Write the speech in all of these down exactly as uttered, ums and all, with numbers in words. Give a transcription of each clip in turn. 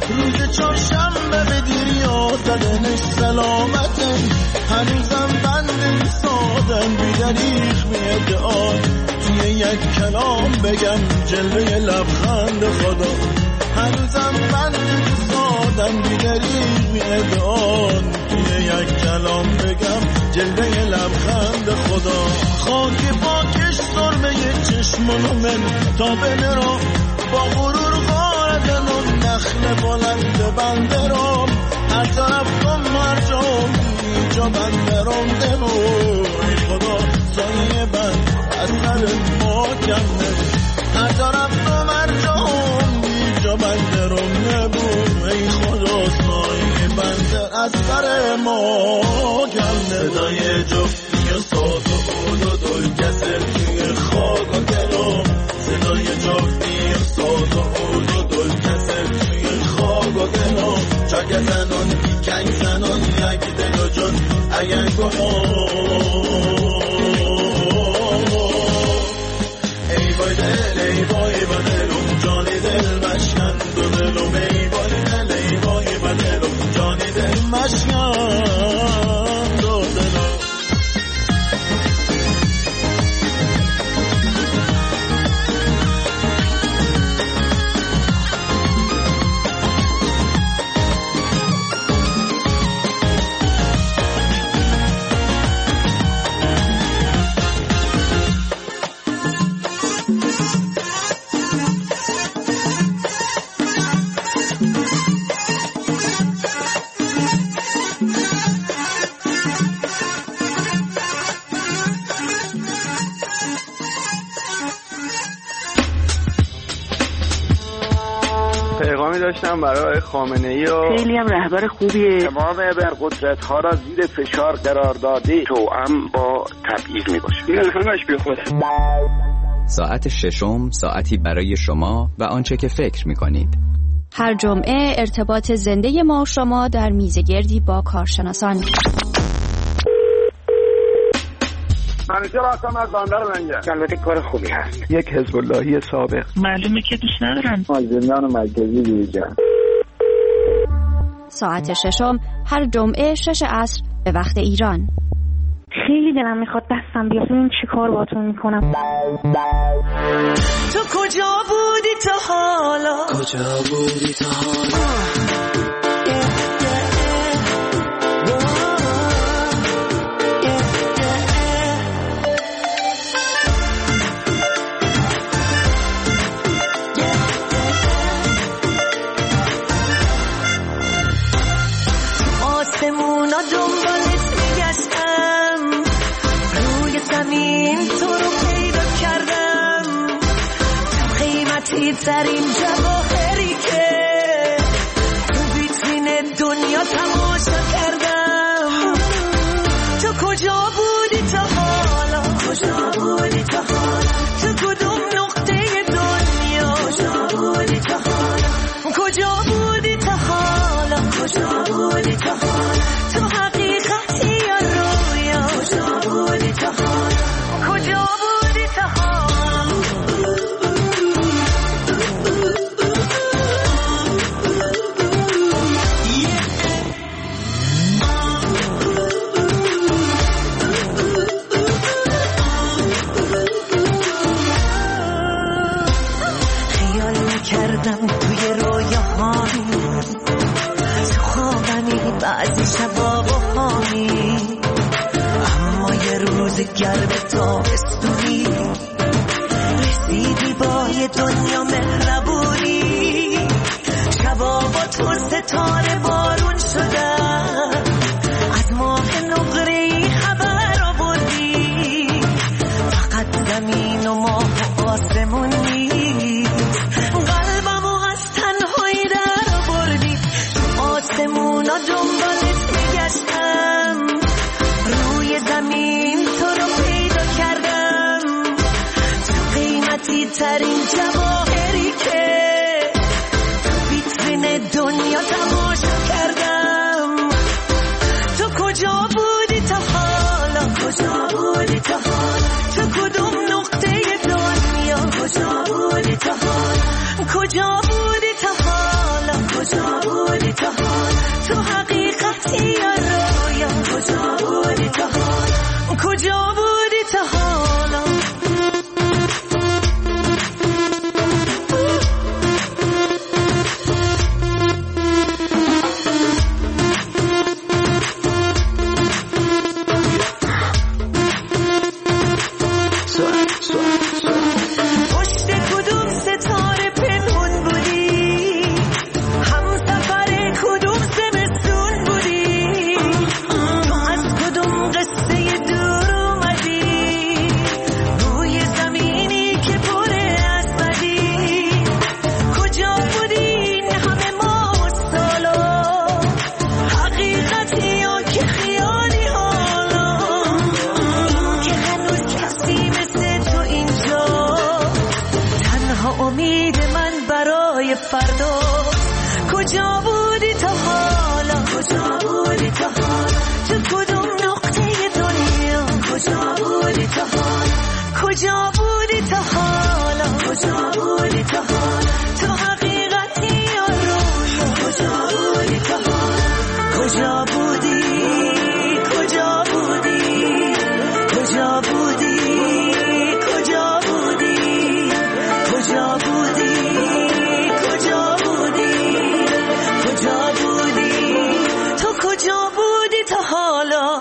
روز چهارشنبه به دیر یادنش سلامته، هنوزم بند ایستادن بیدریخ میدعان، توی یک کلام بگم جلوه لبخند خدا، هنوزم بند ایستادن بیدریخ میدعان، توی یک کلام بگم جلوه لبخند خدا. خاک پاکش سرمه چشمانو من تا بنرام، با غرور واردن و نخل بلند بندرام، هر طرف کن مرجام اینجا بندرام دمون، ای خدا سایه بند از سر ما کم نبود، هر طرف کن مرجام اینجا بندرام نبود، ای خدا سایه بند از سر ما کم نبود. صدای جفتی و ساز و عود و دل کسر توی خاک و دلم، صدای جفتی و ساز و عود و دل کسر توی خاک و دلم، چاک زنان کنگ زنان یک دل و جان اگر گناه، ای وای دل ای وای با دلم جانی دل مشکن دو دلم، ای وای دل ای وای با دلم جانی دل مشکن دو دلم. داشتم برای خامنه‌ای و خیلی هم رهبر خوبیه، تمام ابرقدرت ها را زیر فشار قرار داده، توأم با تبعیض میباشه. این همش بی خوده. ساعت ششم، ساعتی برای شما و آنچه که فکر میکنید. هر جمعه ارتباط زنده ما و شما در میزگردی با کارشناسان. منیجر هستم از بندر منجر. البته کار خوبی هست. یک حزب اللهی سابق. معلومه که دوست ندارن. از زندان مرکزی بیرون. ساعت ششم هر جمعه شش عصر به وقت ایران. خیلی دلم میخواد دستم بیاد ببین چی کار باهاتون میکنم. تو کجا بودی تا حالا؟ کجا بودی تا حالا؟ آسمونا دنبالت میگشتم، روی زمین تو رو پیدا کردم، تو قیمتی ترین جواهری که تو ویترین دنیا تماشا کردم. تو کجا بودی تا حالا؟ کجا بودی تا حالا؟ تو کدوم نقطه دنیا؟ کجا بودی تا حالا؟ کجا بودی تا حالا؟ کجا بودی تا حالا؟ تو حقیقتی یا رویا؟ کجا بودی تا حالا؟ کجا بودی تا حالا؟ خیال میکردم توی رویاهایی، تو خوابمی بعضی شبا بهایی، اما یه روز گرم تابستونی رسیدی با یه دنیا مهربونی، شبا با تو ستاره بارون شدن، از ماه نقره‌ای خبر آوردی، فقط زمین و ماه و آسمون نیست، قلبمو از تنهایی در آوردی. تو آسمونا دنبالت میگشتم، روی زمین تو رو پیدا کردم، تو قیمتی ترین جواهری که تو ویترین دنیا تماشا کردم. تو کجا بودی تا حالا؟ کجا بودی تا حالا؟ تو کدوم نقطه دنیا؟ کجا بودی تا حالا؟ کجا بودی تا حالا؟ کجا کجا بودی تا حالا کجا بودی تا حالا تو حقیقتی یا رویا کجا بودی تا حالا کجا بودی کجا بودی کجا بودی کجا بودی کجا بودی کجا بودی کجا بودی تو کجا بودی تا حالا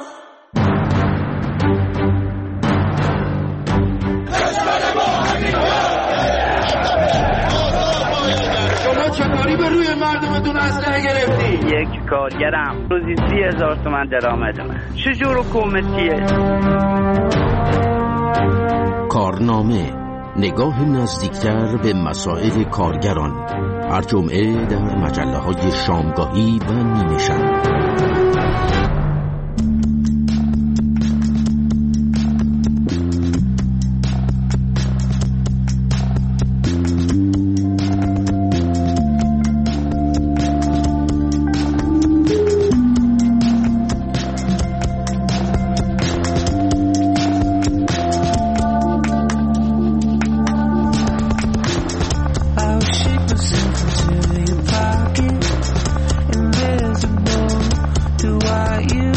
شما چطوری به روی مردمتون اسلحه گرفتی؟ یک کارگرم روزی سی هزار تومن درآمدمه. چجور حکومتیه؟ کارنامه، نگاه نزدیکتر به مسائل کارگران، هر جمعه در مجله های شامگاهی و نیمه شب. you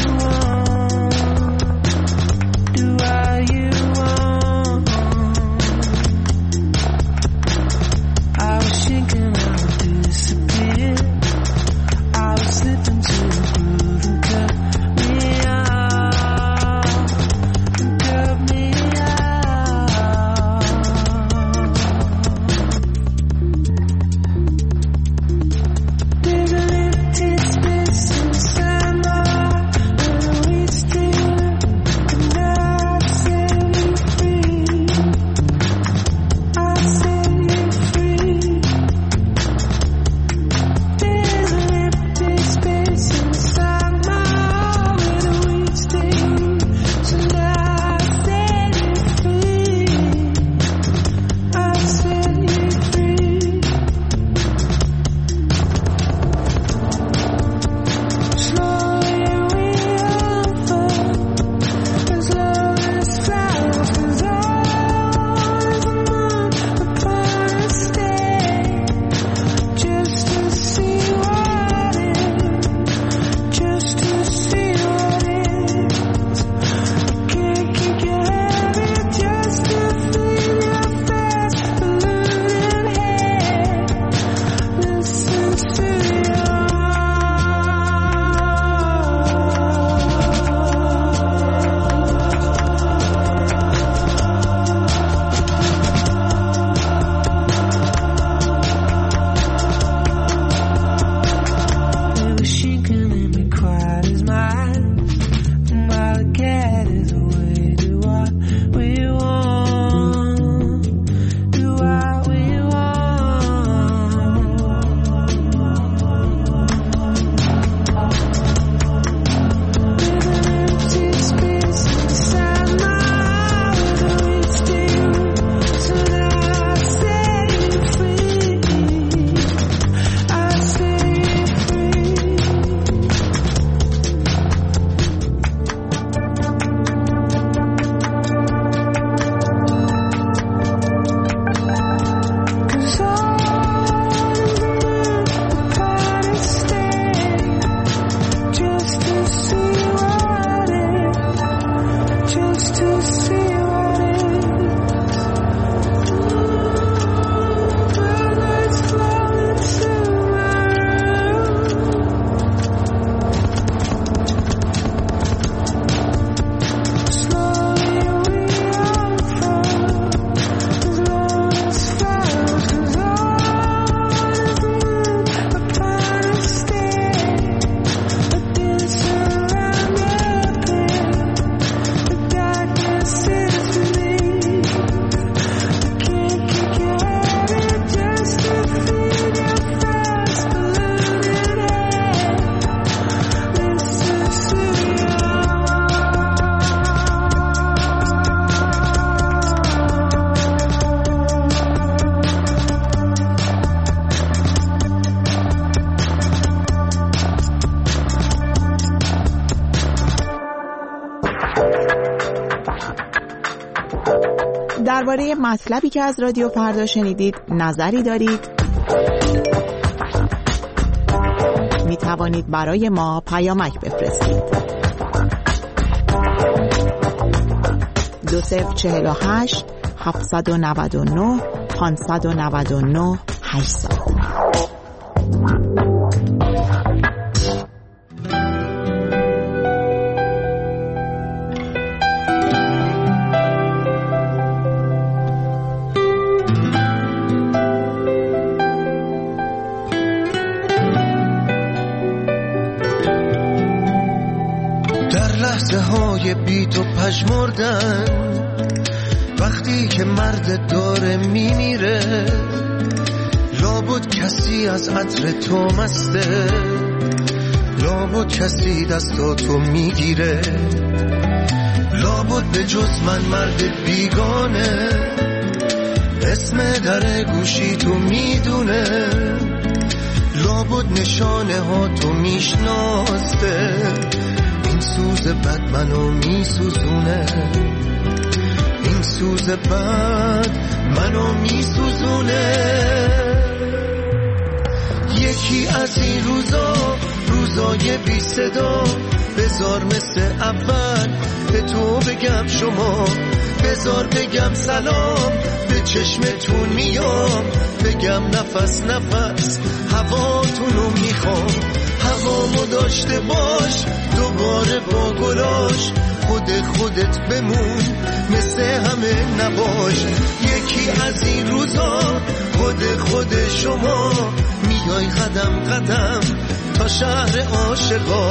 درباره مطلبی که از رادیو فردا شنیدید نظری دارید؟ می توانید برای ما پیامک بفرستید. دو صفر چهل و هشت هفتصد و نود و نه پانصد و نود و نه هشتصد. لحظه های بی تو پژمردن، وقتی که مرد داره میمیره، لابد کسی از عطر تو مسته، لابد کسی دستا تو میگیره، لابد به جز من مرد بیگانه اسم در گوشی تو میدونه، لابد نشانه ها تو میشناسته، این سوز بد منو میسوزونه، این سوز بد منو میسوزونه. یکی از این روزا، روزای بی صدا، بذار مثل اول به تو بگم شما، بذار بگم سلام، به چشمتون میام، بگم نفس نفس هواتونو میخوام، هوامو داشته باش دوباره با گلاش، خود خودت بمون مثل همه نباش. یکی از این روزا خود خود شما، میای قدم قدم تا شهر عاشقا.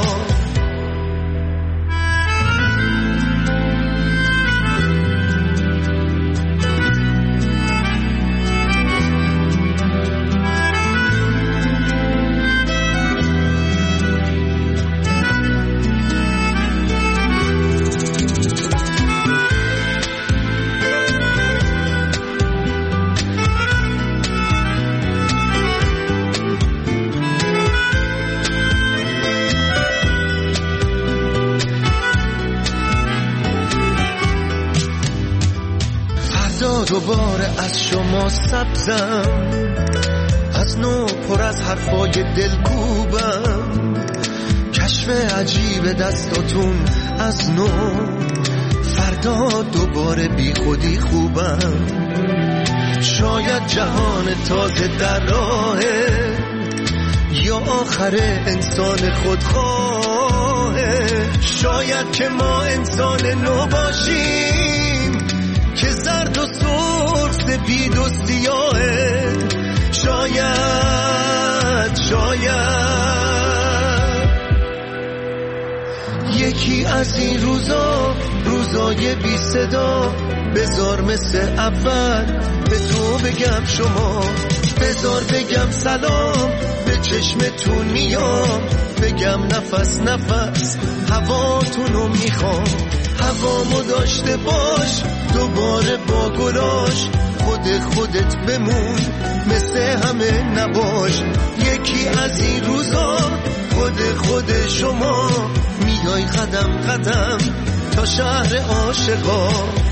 دوباره از شما سبزم، از نو پر از حرفای دلکوبم، کشف عجیب دستاتون از نو، فردا دوباره بی خودی خوبم. شاید جهان تازه در راهه، یا آخر انسان خودخواهه، شاید که ما انسان نو باشیم که زرد و سرخ سپید و سیاهه، شاید شاید یکی از این روزا، روزای بی صدا، بذار مثل اول به تو بگم شما، بذار بگم سلام، به چشمتون میام، بگم نفس نفس هواتونو میخوام، هوامو داشته باش دوباره با گلاش، خود خودت بمون مثل همه نباش. یکی از این روزا خود خود شما، میای قدم قدم تا شهر عاشقا.